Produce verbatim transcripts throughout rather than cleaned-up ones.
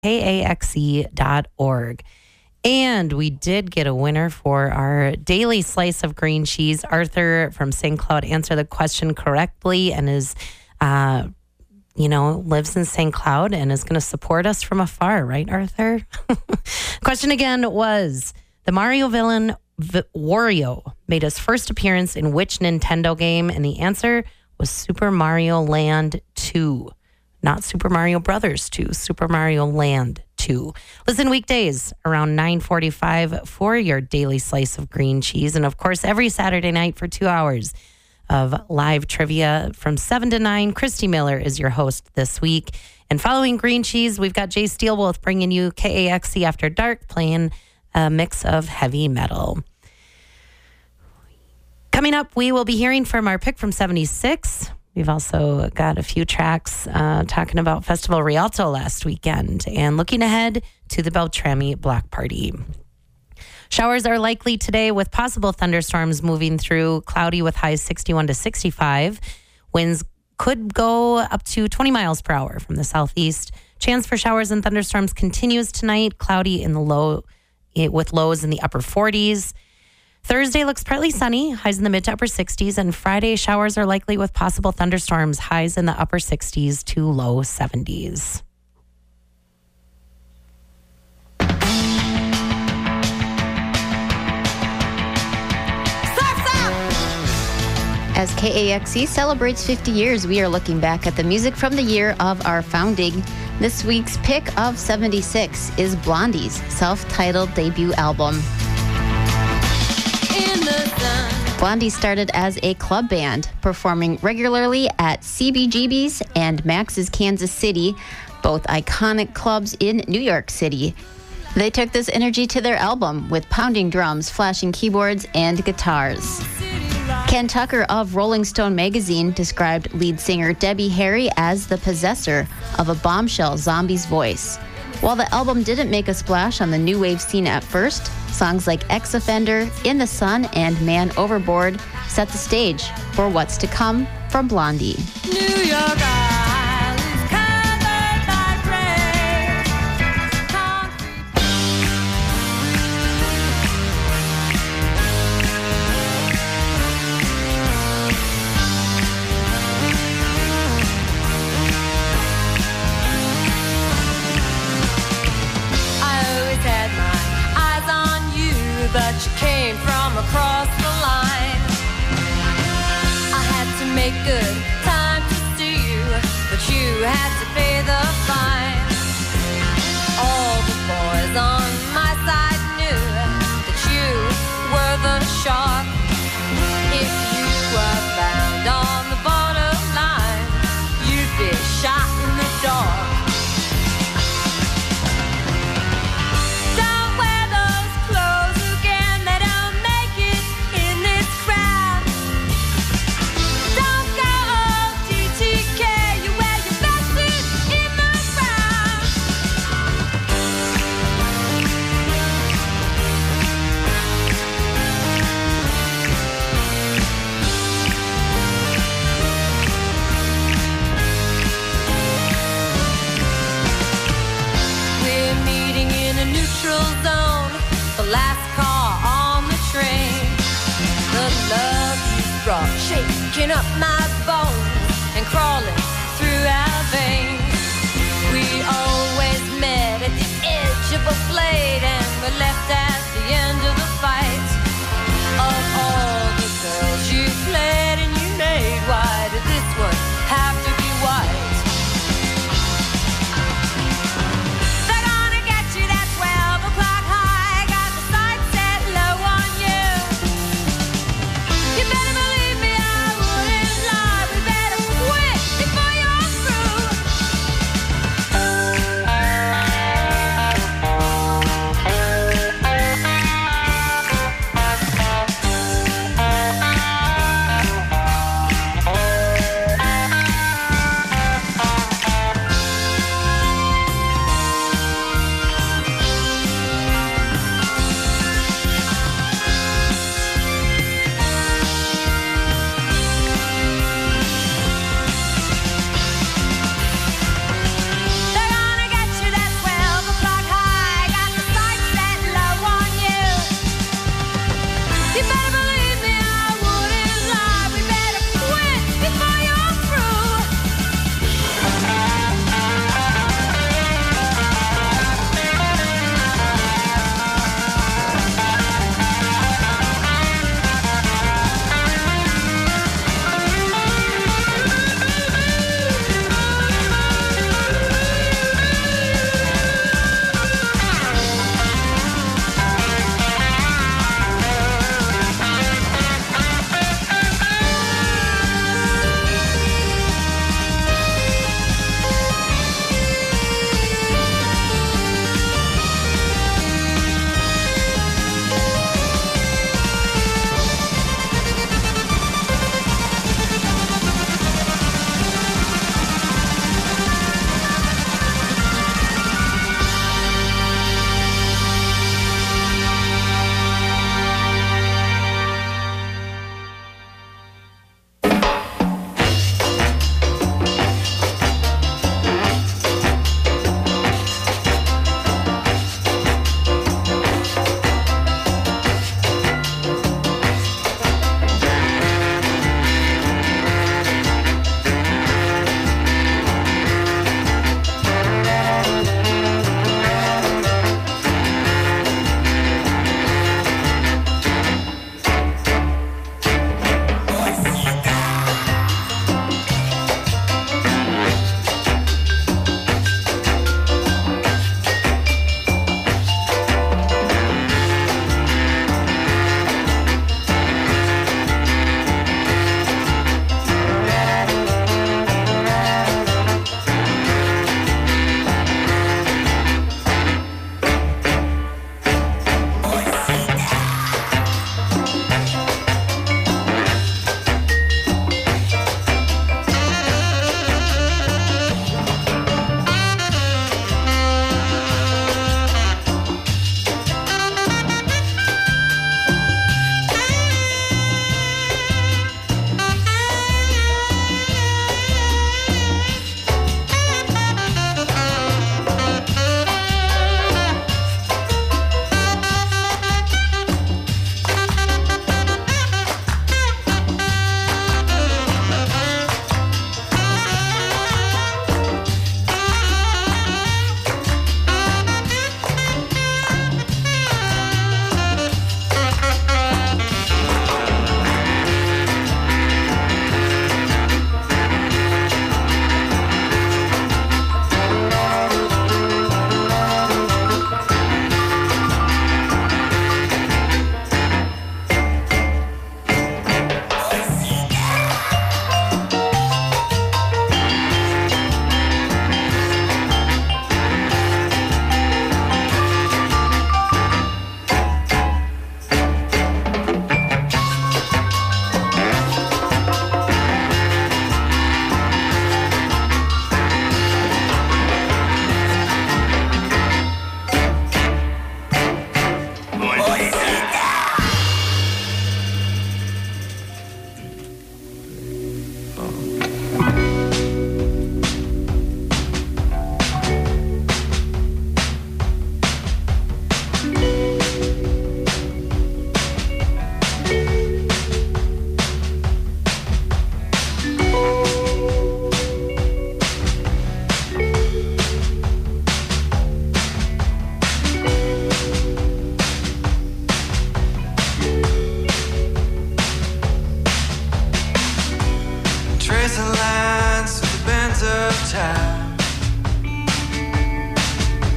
K A X E dot org. And we did get a winner for our daily slice of green cheese. Arthur from Saint Cloud answered the question correctly and is, uh, you know, lives in Saint Cloud and is going to support us from afar, right, Arthur? Question again was, the Mario villain v- Wario made his first appearance in which Nintendo game? And the answer was Super Mario Land two. Not Super Mario Brothers two, Super Mario Land two. Listen weekdays around nine forty-five for your daily slice of green cheese. And of course, every Saturday night for two hours of live trivia from seven to nine. Christy Miller is your host this week. And following green cheese, we've got Jay Steelwolf bringing you K A X E After Dark, playing a mix of heavy metal. Coming up, we will be hearing from our pick from seventy-six. We've also got a few tracks uh, talking about Festival Rialto last weekend and looking ahead to the Beltrami Block Party. Showers are likely today with possible thunderstorms moving through, cloudy with highs sixty-one to sixty-five. Winds could go up to twenty miles per hour from the southeast. Chance for showers and thunderstorms continues tonight, cloudy in the low with lows in the upper forties. Thursday looks partly sunny, highs in the mid to upper sixties, and Friday showers are likely with possible thunderstorms, highs in the upper sixties to low seventies. As K A X E celebrates fifty years, we are looking back at the music from the year of our founding. This week's pick of seventy-six is Blondie's self-titled debut album. Blondie started as a club band, performing regularly at C B G B's and Max's Kansas City, both iconic clubs in New York City. They took this energy to their album with pounding drums, flashing keyboards, and guitars. Ken Tucker of Rolling Stone magazine described lead singer Debbie Harry as the possessor of a bombshell zombie's voice. While the album didn't make a splash on the new wave scene at first, songs like Ex-Offender, In the Sun, and Man Overboard set the stage for what's to come from Blondie. New York Islands covered by gray concrete. I always had my eyes on you, but you came from across the line. I had to make good time to see you, but you had to pay the fine. All the boys on my side knew that you were the shark. If you were found on the borderline, you'd be shot in the dark. Zone, the last car on the train. The love you brought shaking up my bones and crawling through our veins. We always met at the edge of a blade and were left at the end of the fight. Of all the girls you played and you made, why did this one have to be white? You better believe me, I wouldn't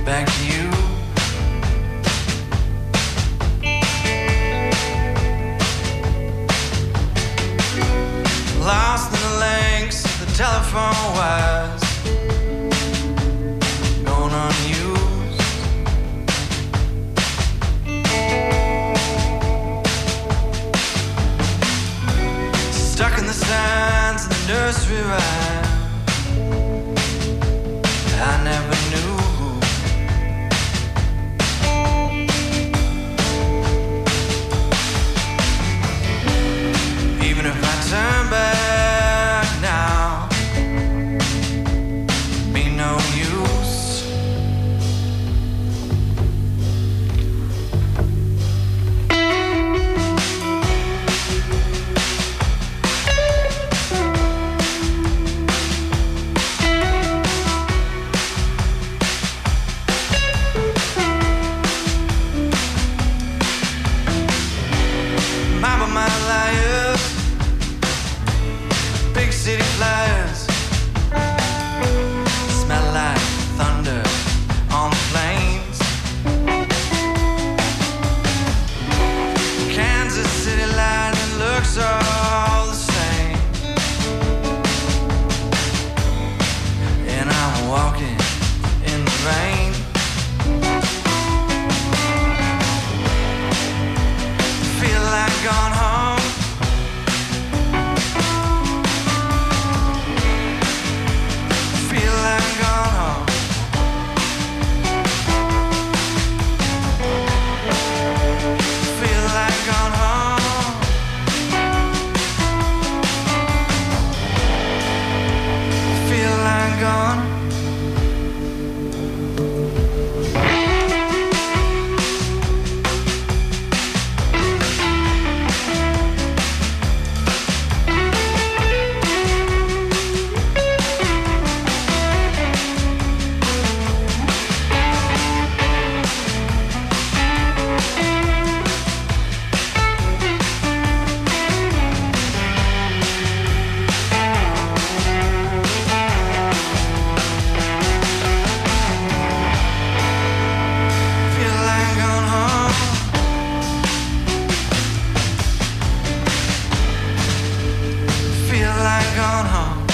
back to you. Lost in the links of the telephone wires, going unused. Stuck in the sands of the nursery rhyme I never knew. Even if I turn back now, be no use. Mama, my liars, big city flyers, smell like thunder on the plains. Kansas City lightning looks all the same, and I'm walking in the rain. Feel like gone home. Feel like gone home. Feel like gone home. Feel like gone. Feel like gone home. Feel like gone home.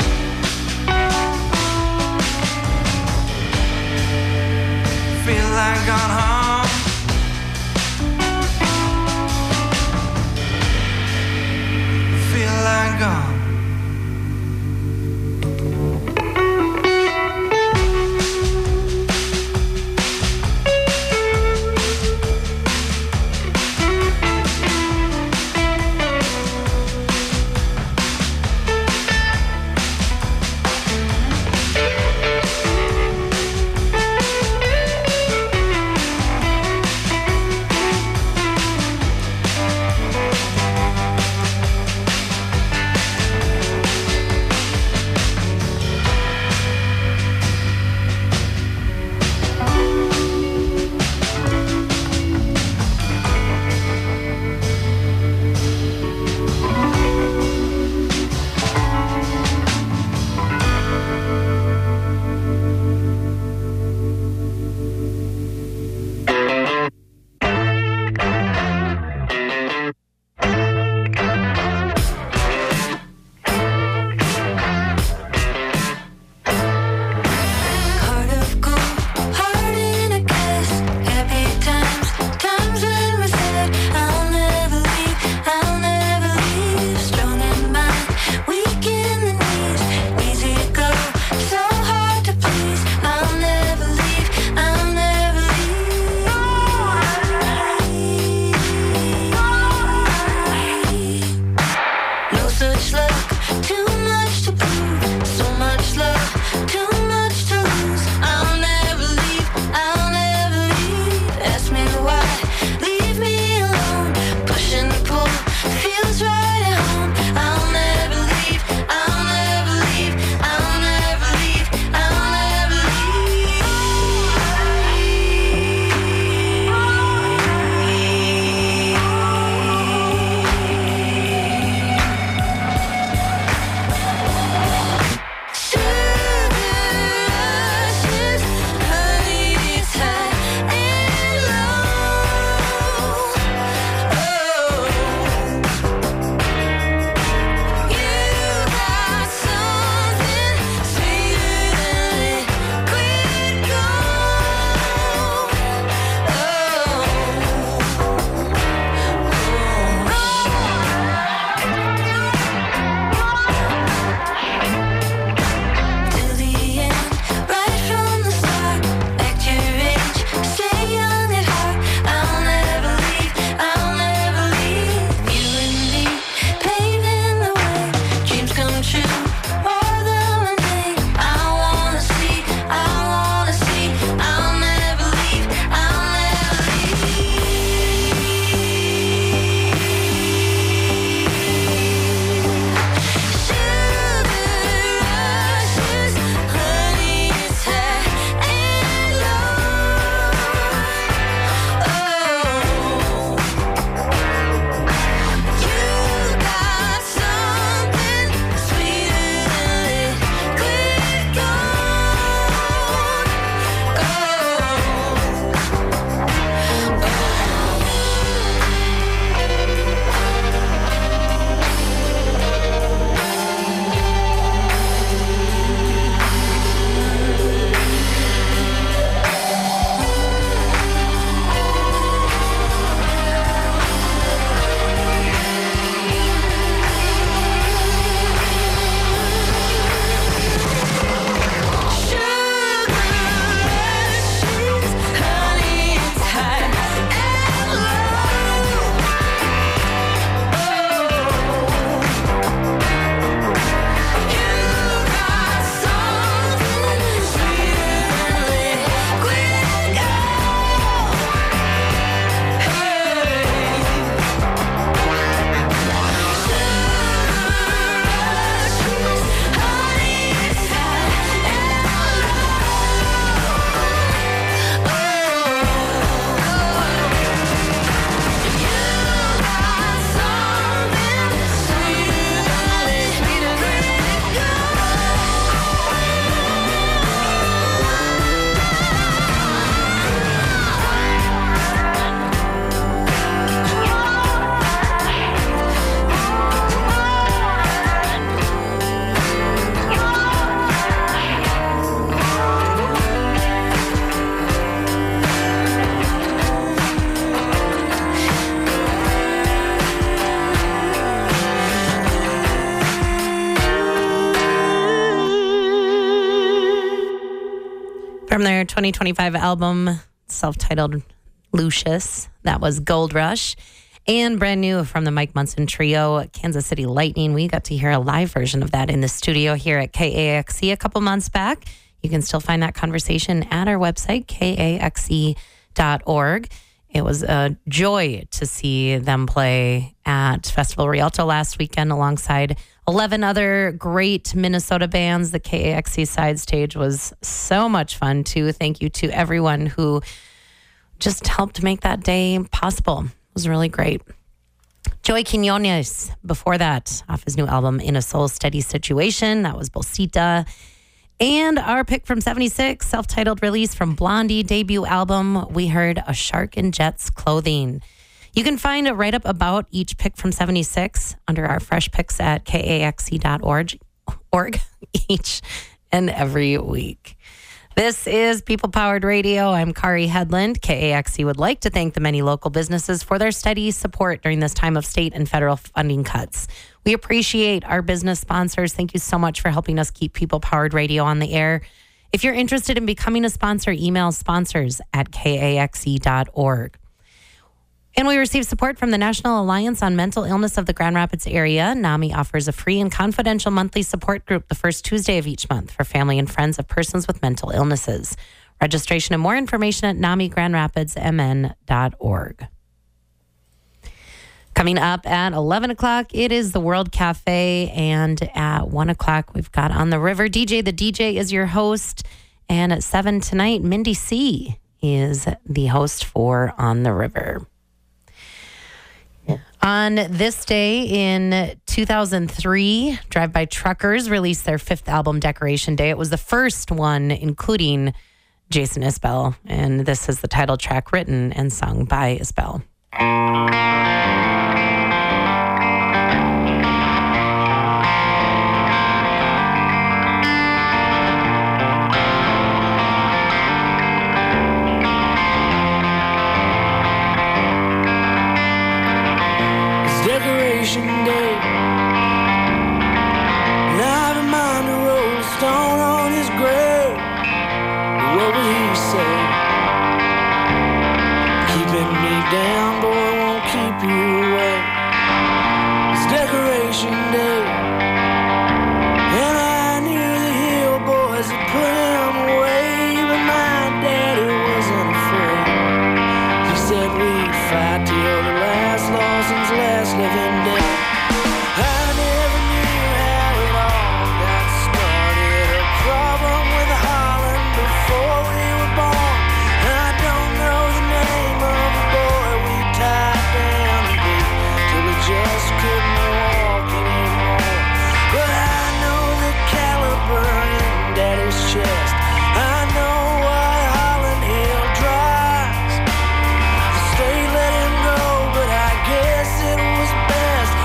Feel like gone home. Feel like gone. From their twenty twenty-five album, self-titled Lucius, that was Gold Rush. And brand new from the Mike Munson Trio, Kansas City Lightning. We got to hear a live version of that in the studio here at K A X C a couple months back. You can still find that conversation at our website, K A X E dot org. It was a joy to see them play at Festival Rialto last weekend alongside eleven other great Minnesota bands. The K A X C side stage was so much fun, too. Thank you to everyone who just helped make that day possible. It was really great. Joey Quinones, before that, off his new album, In a Soul Steady Situation. That was Bolsita. And our pick from seventy-six, self-titled release from Blondie debut album, we heard A Shark in Jet's Clothing. You can find a write-up about each pick from seventy-six under our fresh picks at K A X E dot org each and every week. This is People Powered Radio. I'm Kari Headland. K A X C would like to thank the many local businesses for their steady support during this time of state and federal funding cuts. We appreciate our business sponsors. Thank you so much for helping us keep People Powered Radio on the air. If you're interested in becoming a sponsor, email sponsors at K A X E dot org. And we receive support from the National Alliance on Mental Illness of the Grand Rapids area. NAMI offers a free and confidential monthly support group the first Tuesday of each month for family and friends of persons with mental illnesses. Registration and more information at nami grand rapids m n dot org. Coming up at eleven o'clock, it is the World Cafe. And at one o'clock, we've got On the River. D J the D J is your host. And at seven tonight, Mindy C. is the host for On the River. On this day in two thousand three, Drive By Truckers released their fifth album, Decoration Day. It was the first one, including Jason Isbell. And this is the title track written and sung by Isbell. Decoration Day. Live reminder, roll stone on his grave. What would he say? Keeping me down, boy, won't keep you away. It's Decoration Day. And I knew the hill boys had put him away, but my daddy wasn't afraid. He said we'd fight till the last Lawson's last living day. I never knew how it all got started. A problem with Holland before we were born. I don't know the name of the boy we tied down and beat till he just couldn't walk anymore. But I know the caliber in Daddy's chest. I know why Holland Hill dries. The state let him go, but I guess it was best.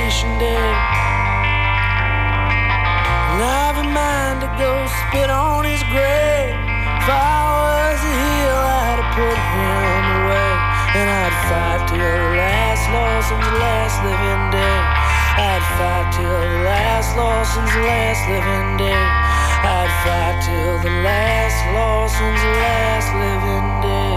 decoration day. And I've a mind to go spit on his grave. If I was a heel, I'd have put him away. And I'd fight till the last Lawson's last living day. I'd fight till the last Lawson's last living day. I'd fight till the last Lawson's last living day.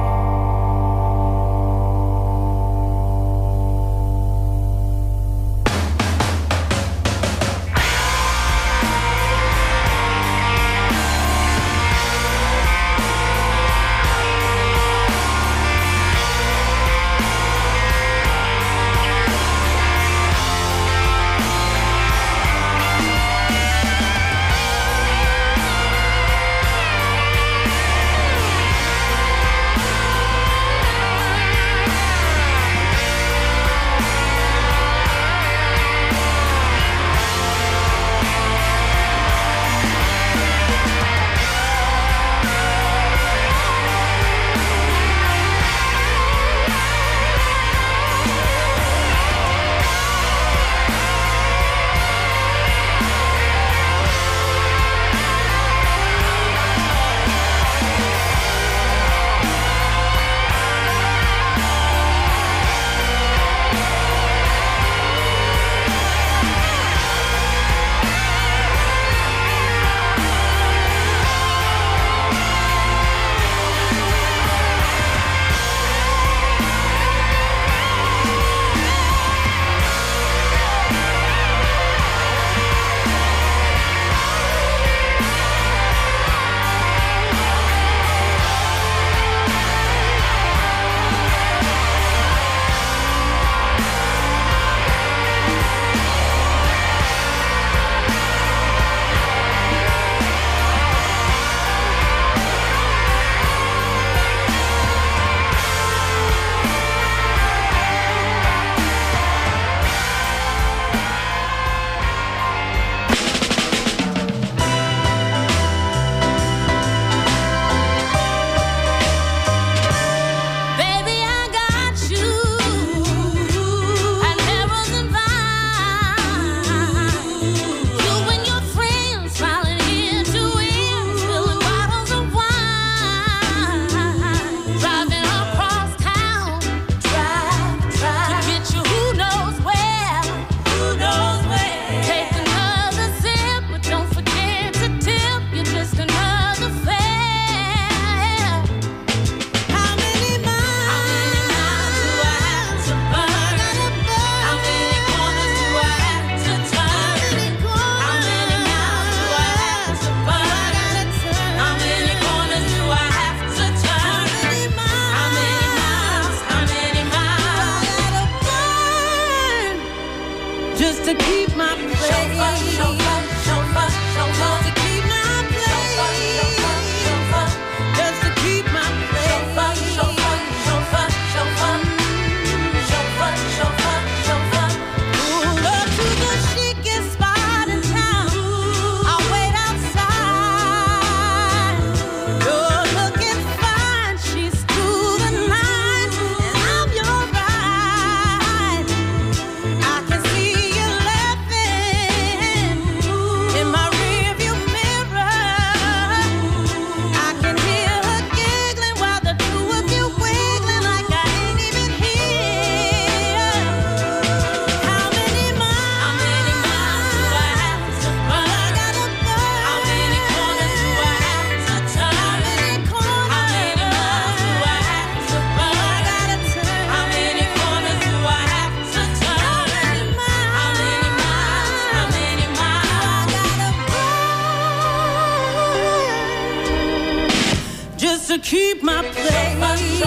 to keep my place.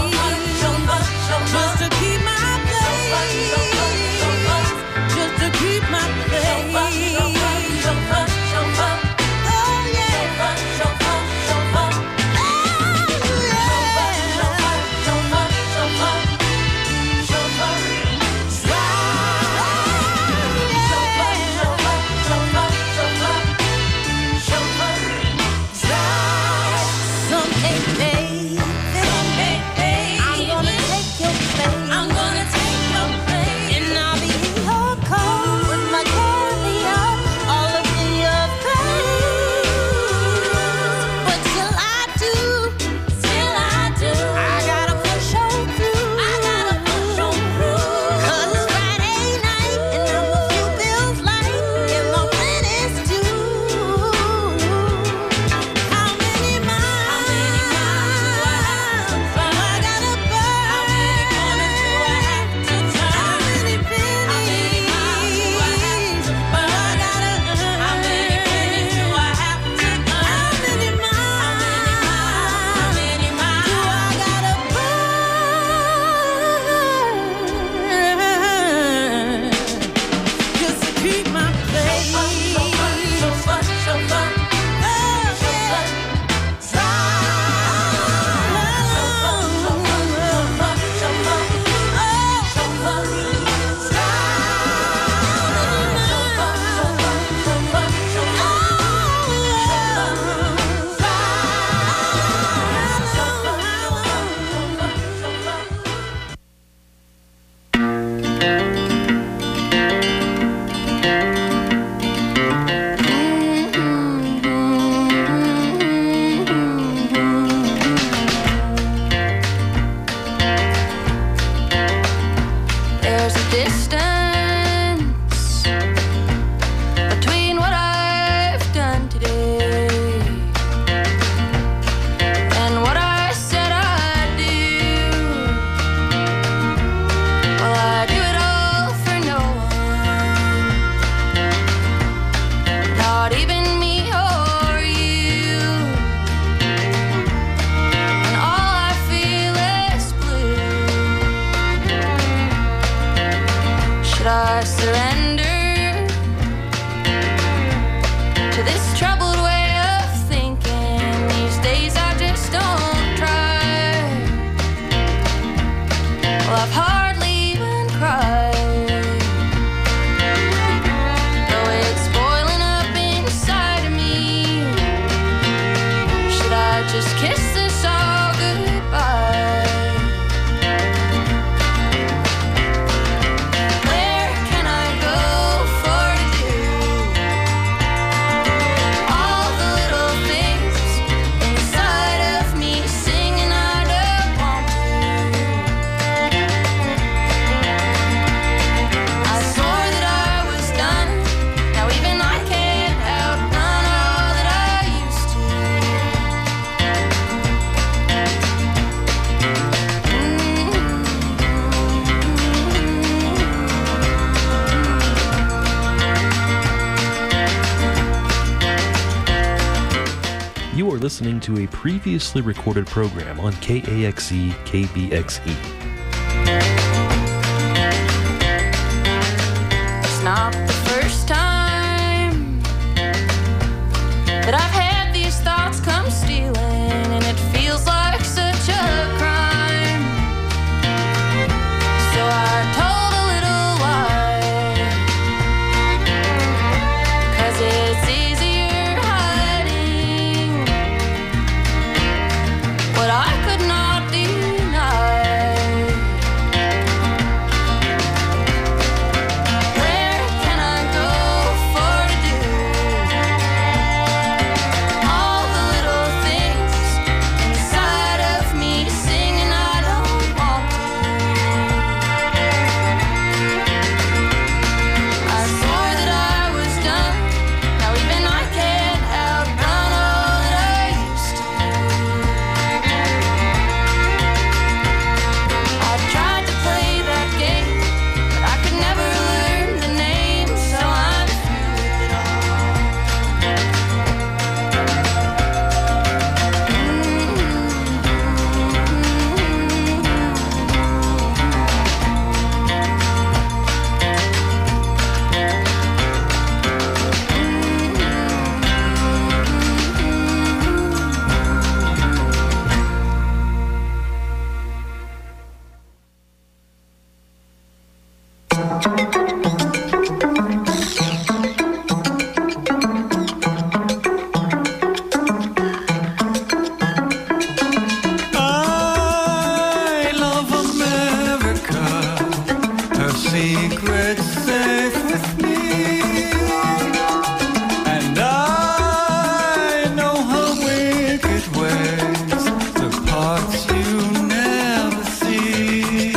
Just to keep my place. Just to keep my place. Oh yeah. Some ain't made, they don't distance between what I've done today and what I said I'd do. Well, I do it all for no one, not even me or you. And all I feel is blue. Should I surrender to this troubled way of thinking? These days I just don't try. Well, I've hardly even cried, though it's boiling up inside of me. Should I just kiss this all goodbye? Where can I go for to do all the little things inside of me singing I don't want to? I swore that I was done. Now even I can't outrun all that I used to. You are listening to a previously recorded program on K A X E K B X E. It's not the first time that I've had these thoughts come stealing, and it feels like such a crime. So I told a little lie, 'cause it's easier hiding what I could not deny. Where can I go for to do all the little things inside of me singing I don't want to? I swore that I was done. Now even I can't outrun all that I used to. I tried to play that game, but I could never learn the name, so I'm through with it all. I love America, her secret's safe with me, and I know her wicked ways, the parts you never see.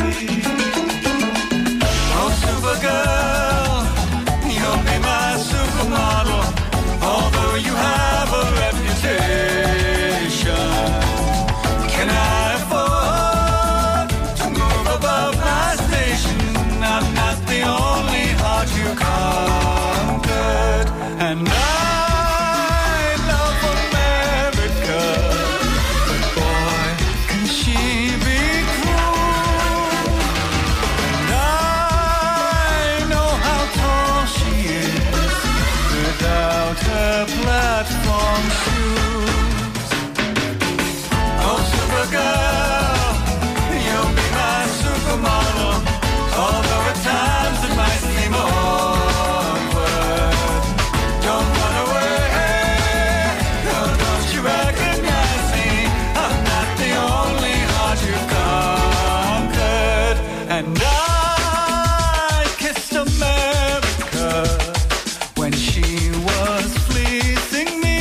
Oh, Supergirl, you'll be my supermodel, although you have a reputation. Can I afford to move above my station? I'm not the only heart you conquered, and I love America, but boy, can she be cruel. And I know how tall she is without her platform shoes. Oh, Supergirl, you'll be my supermodel, although at times it might seem awkward. Don't run away, no, don't you recognize me? I'm not the only heart you've conquered, and I kissed America when she was fleecing me.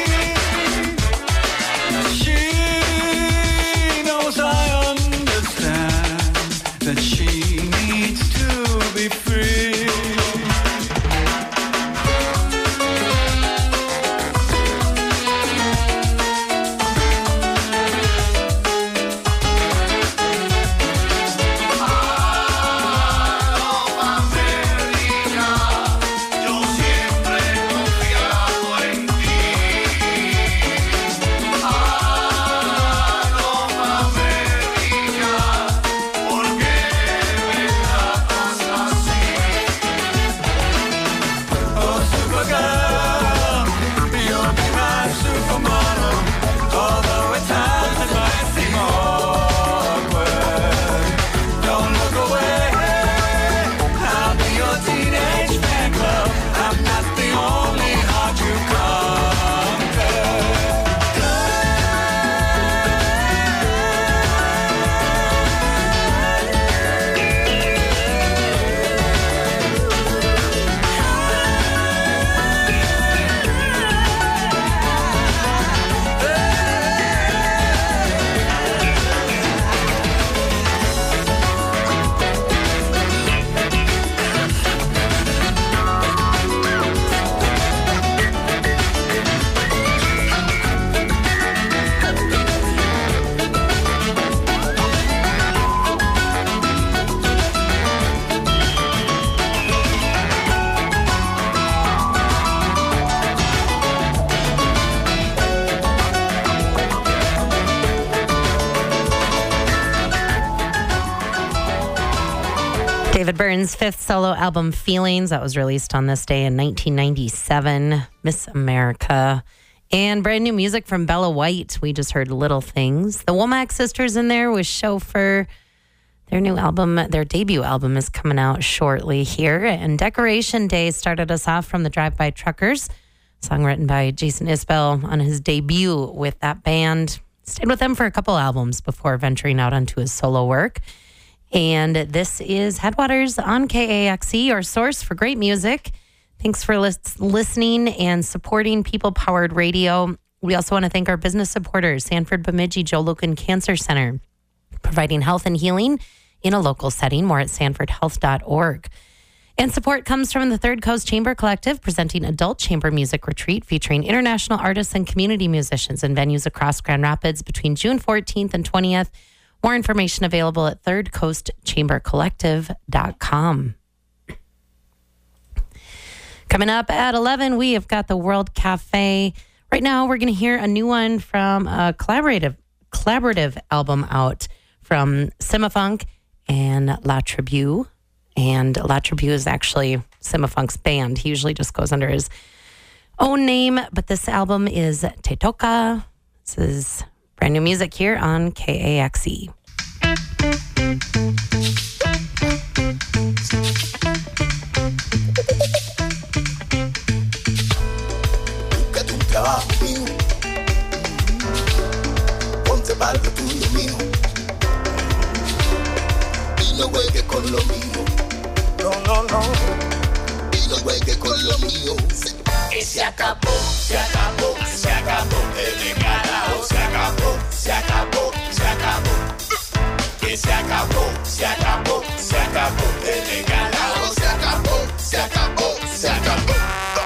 She knows I understand that she needs to David Byrne's fifth solo album, Feelings, that was released on this day in nineteen ninety-seven. Miss America. And brand new music from Bella White. We just heard Little Things. The Womack sisters in there with Chauffeur. Their new album, their debut album is coming out shortly here. And Decoration Day started us off from the Drive-By Truckers. Song written by Jason Isbell on his debut with that band. Stayed with them for a couple albums before venturing out onto his solo work. And this is Headwaters on K A X E, our source for great music. Thanks for lis- listening and supporting People-Powered Radio. We also want to thank our business supporters, Sanford Bemidji Joe Lucan Cancer Center, providing health and healing in a local setting. More at sanford health dot org. And support comes from the Third Coast Chamber Collective, presenting Adult Chamber Music Retreat, featuring international artists and community musicians in venues across Grand Rapids between June fourteenth and twentieth. More information available at third coast chamber collective dot com. Coming up at eleven, we have got the World Cafe. Right now, we're going to hear a new one from a collaborative collaborative album out from Simafunk and La Tribu. And La Tribu is actually Simafunk's band. He usually just goes under his own name, but this album is Te Toka. This is brand new music here on K A X E. Búscate un trabajo mío, ponte para lo tuyo mío, y no juegues con lo mío, no, no, no, y no juegues con lo mío. Que se acabó, se acabó, se acabó, el regalado se acabó, se acabó, se acabó. Que se acabó, se acabó, se acabó, el regalado se acabó, se acabó, se acabó.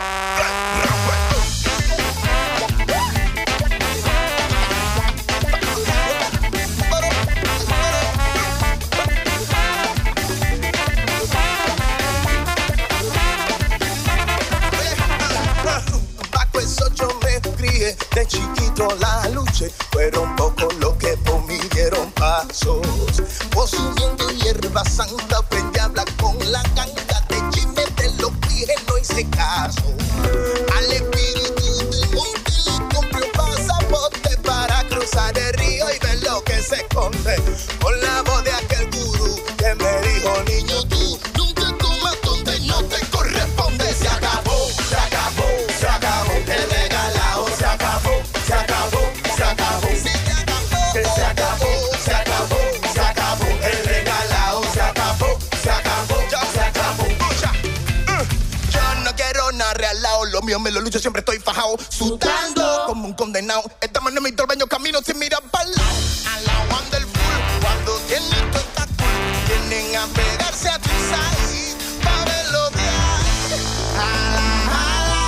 Bajo eso yo me crié, de chiquito la luché, fueron pocos los que por mí dieron pasos. Consumiendo hierba santa, aprendí a hablar con la ganga de chisme de los pies, no hice caso. Al espíritu del monte le compré un pasaporte para cruzar el río y ver lo que se esconde. Con la voz de aquel gurú que me dijo, niño, tú nunca comas donde no te corresponde. Se acabó, se acabó, se acabó, el regalado se acabó, se acabó, se acabó, se acabó, que se acabó, se acabó, se acabó, el regalado se acabó, se acabó, ya se acabó. Ya. Uh, yo no quiero nada regalado, lo mío me lo lucho, siempre estoy fajado, sudando como un condenado. Estamos en mi torbeño camino sin mirar para el lado. A la Wonderful, cuando tienen todo está cool, tienen a pegarse a tu side para verlo de ahí. Jala, jala.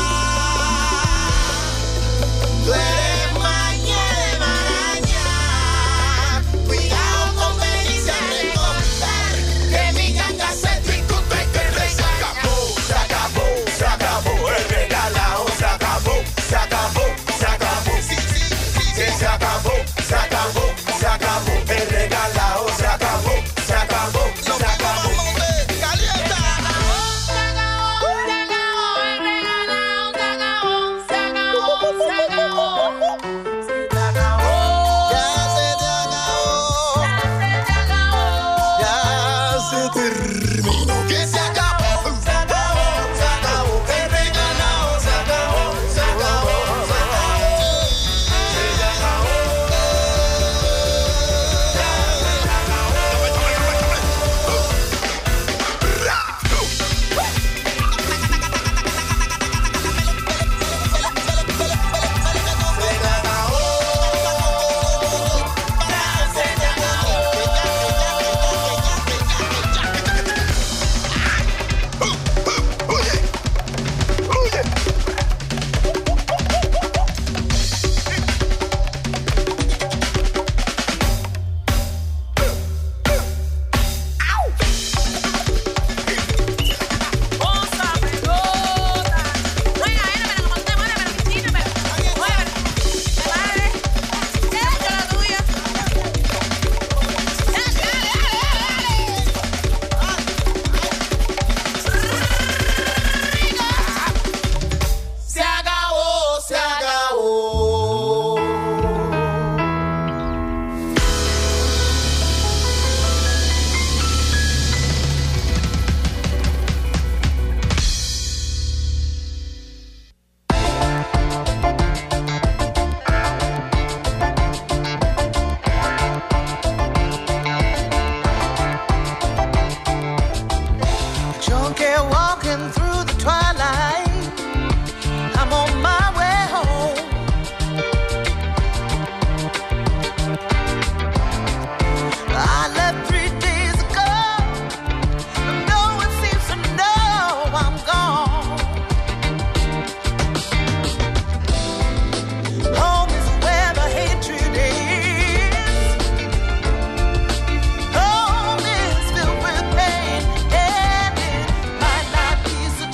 Tú eres maña de maraña. Cuidado con venirse a recordar que mi ganga se discute y que se acabó, se acabó, se acabó, el regalado se acabó, se acabó, se acabó, sí, sí, sí, que se acabó, se acabó, se acabó, el regalado se acabó, se acabó, se acabó, calienta. Ya se te acabó, ya se terminó, que se acabó, se acabó, se acabó, el regalado se acabó, se acabó, se acabó, se acabó. walking through the twilight. I'm on my way home. I left three days ago. No one seems to know I'm gone. Home is where the hatred is. Home is filled with pain, and it might not be so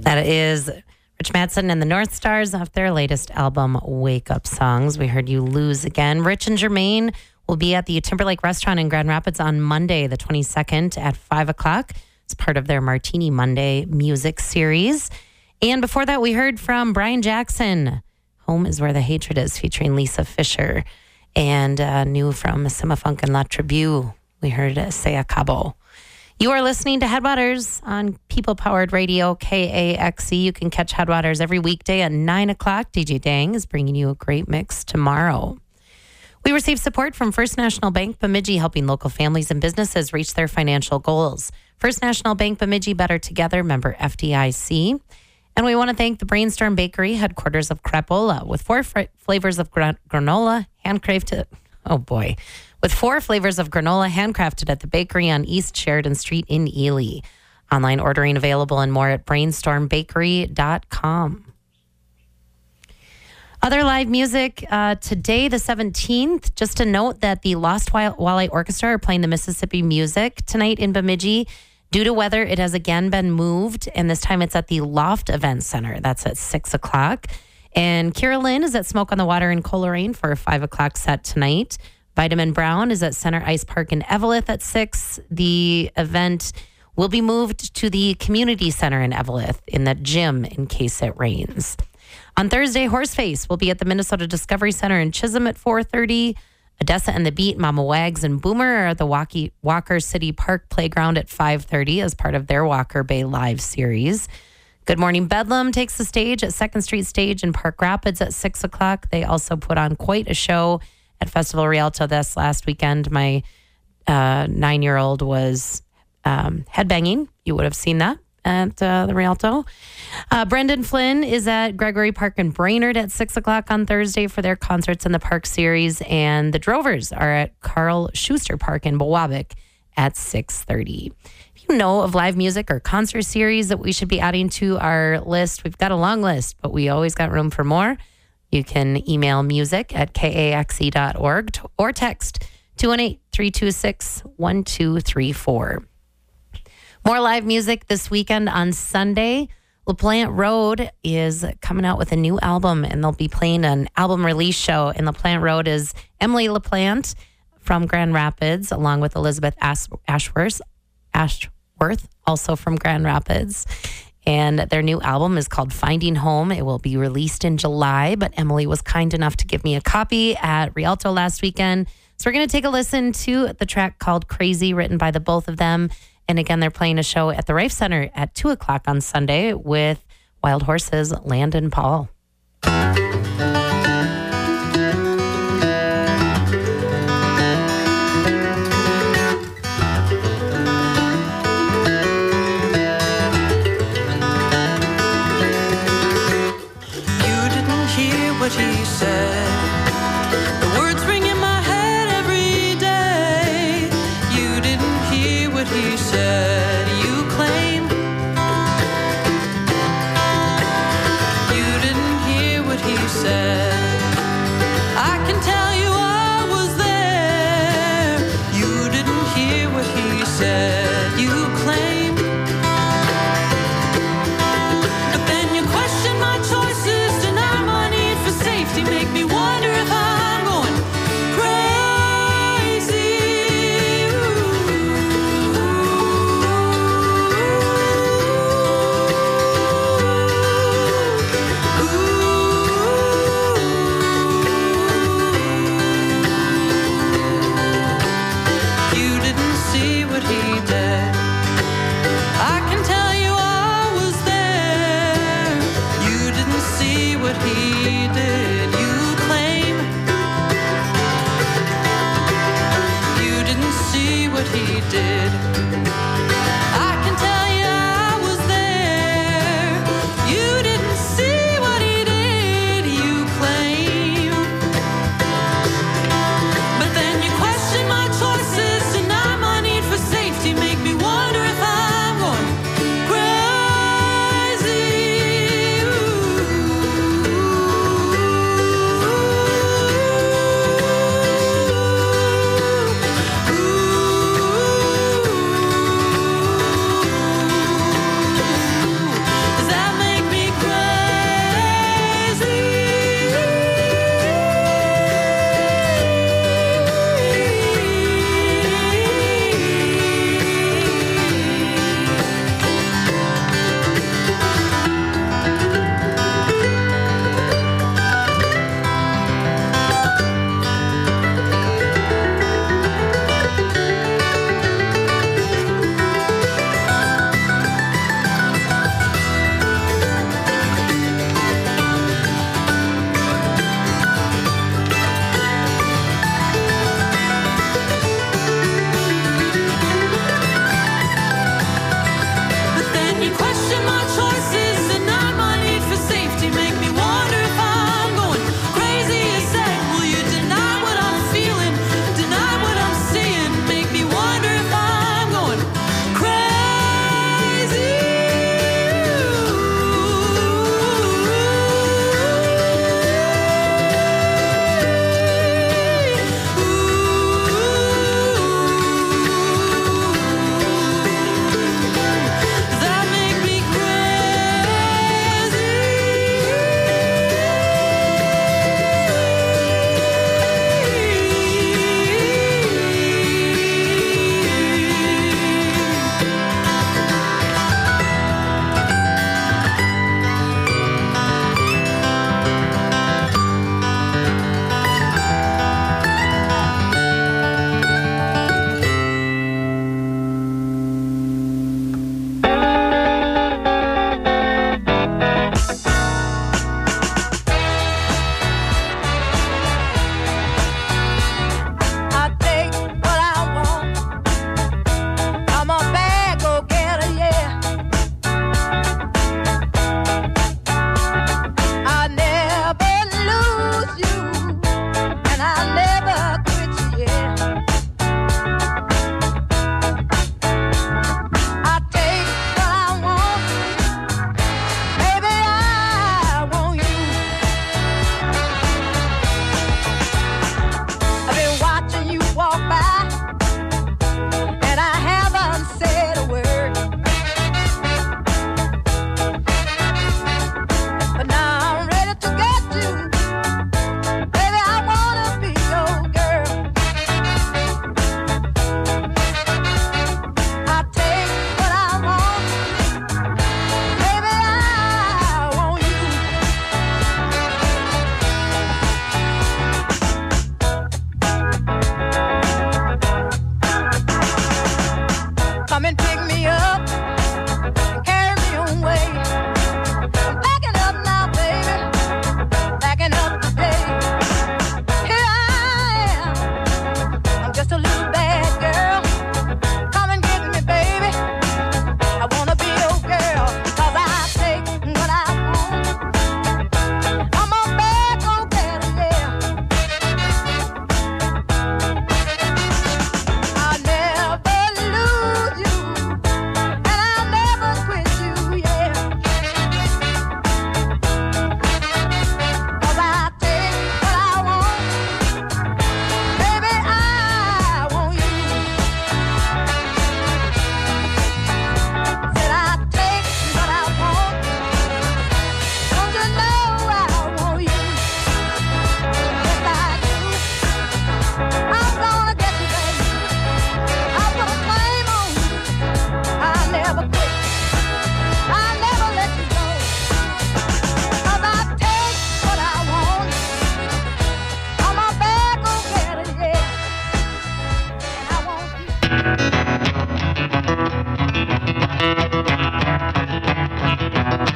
That is Rich Mattson and the North Stars off their latest album, Wake Up Songs. We heard You Lose Again. Rich and Jermaine will be at the Timberlake Restaurant in Grand Rapids on Monday, the twenty-second at five o'clock. It's part of their Martini Monday music series. And before that, we heard from Brian Jackson, Home is Where the Hatred Is, featuring Lisa Fisher. And uh, new from Sima Funk and La Tribu, we heard uh, Se Acabó. You are listening to Headwaters on People Powered Radio, K A X E. You can catch Headwaters every weekday at nine o'clock. D J Dang is bringing you a great mix tomorrow. We receive support from First National Bank Bemidji, helping local families and businesses reach their financial goals. First National Bank Bemidji, Better Together, member F D I C. And we want to thank the Brainstorm Bakery, headquarters of Crapola, with four fr- flavors of gra- granola, handcrafted. Oh boy. With four flavors of granola handcrafted at the bakery on East Sheridan Street in Ely. Online ordering available and more at brainstorm bakery dot com. Other live music uh, today, the seventeenth. Just a note that the Lost Walleye Orchestra are playing the Mississippi Music tonight in Bemidji. Due to weather, it has again been moved, and this time it's at the Loft Event Center. That's at six o'clock. And Kira Lynn is at Smoke on the Water in Coleraine for a five o'clock set tonight. Vitamin Brown is at Center Ice Park in Eveleth at six. The event will be moved to the Community Center in Eveleth in the gym in case it rains. On Thursday, Horseface will be at the Minnesota Discovery Center in Chisholm at four thirty. Odessa and the Beat, Mama Wags, and Boomer are at the Walkie, Walker City Park Playground at five thirty as part of their Walker Bay Live series. Good Morning Bedlam takes the stage at second Street Stage in Park Rapids at six o'clock. They also put on quite a show at Festival Rialto this last weekend. My uh, nine-year-old was um, headbanging. You would have seen that at uh, the Rialto. Uh, Brendan Flynn is at Gregory Park in Brainerd at six o'clock on Thursday for their Concerts in the Park series. And the Drovers are at Carl Schuster Park in Bowabic at six thirty. If you know of live music or concert series that we should be adding to our list, we've got a long list, but we always got room for more. You can email music at K A X E dot org or text two one eight, three two six, one two three four. More live music this weekend on Sunday. LaPlante Road is coming out with a new album, and they'll be playing an album release show. And LaPlante Road is Emily LaPlante from Grand Rapids, along with Elizabeth Ash- Ashworth, Ashworth, also from Grand Rapids. And their new album is called Finding Home. It will be released in July, but Emily was kind enough to give me a copy at Rialto last weekend. So we're going to take a listen to the track called Crazy, written by the both of them. And again, they're playing a show at the Rife Center at two o'clock on Sunday with Wild Horses, Landon Paul. What he said, the words ring in my head every day. You didn't hear what he said, you claim. You didn't hear what he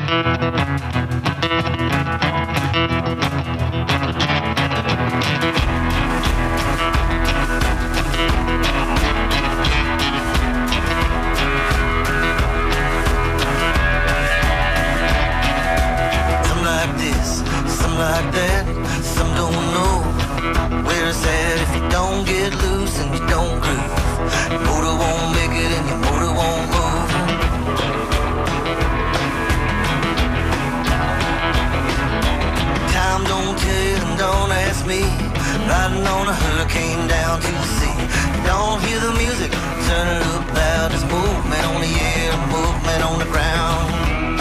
Some like this, some like that, some don't know where it's at. If you don't get loose and you don't groove, your motor won't make it and your motor won't move. Time don't tell you and don't ask me. Riding on a hurricane down to the sea. You don't hear the music, turn it up loud. There's movement on the air, movement on the ground.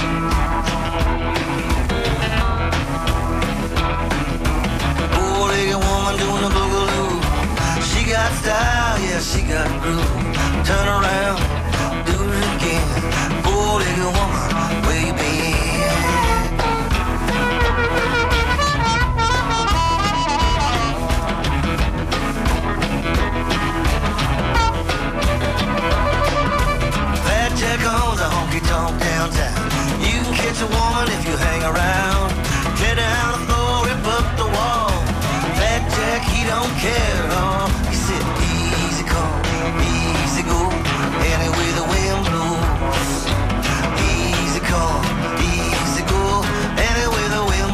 Four-legged woman doing a boogaloo. She got style, yeah, she got groove. Turn around, do it again. Four-legged woman, where you been? Fat Jack owns a honky-tonk downtown. You can catch a woman if you hang around. Tear down the floor, rip up the wall. Fat Jack, he don't care at all. He said, easy come, easy go, any way the wind blows. Easy come, easy go, any way the wind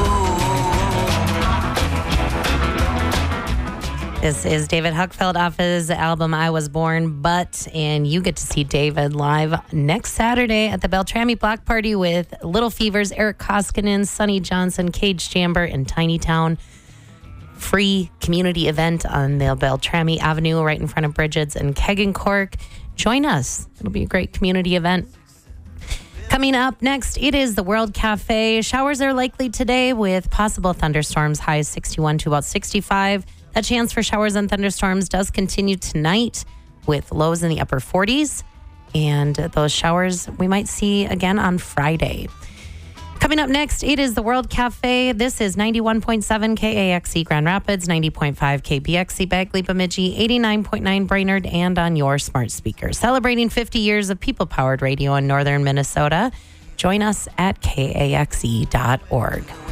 blows. This is David Huckfeld off his album I Was Born But, and you get to see David live next Saturday at the Beltrami Block Party with Little Fevers, Eric Koskinen, Sonny Johnson, Cage Chamber, and Tiny Town. Free community event on the Beltrami Avenue right in front of Bridget's and Kegancork. Join us. It'll be a great community event. Coming up next, it is the World Cafe. Showers are likely today with possible thunderstorms, highs sixty-one to about sixty-five. That chance for showers and thunderstorms does continue tonight with lows in the upper forties. And those showers we might see again on Friday. Coming up next, it is the World Cafe. This is ninety-one point seven K A X E Grand Rapids, ninety point five K B X E Bagley Bemidji, eighty-nine point nine Brainerd, and on your smart speaker. Celebrating fifty years of people-powered radio in northern Minnesota. Join us at K A X E dot org.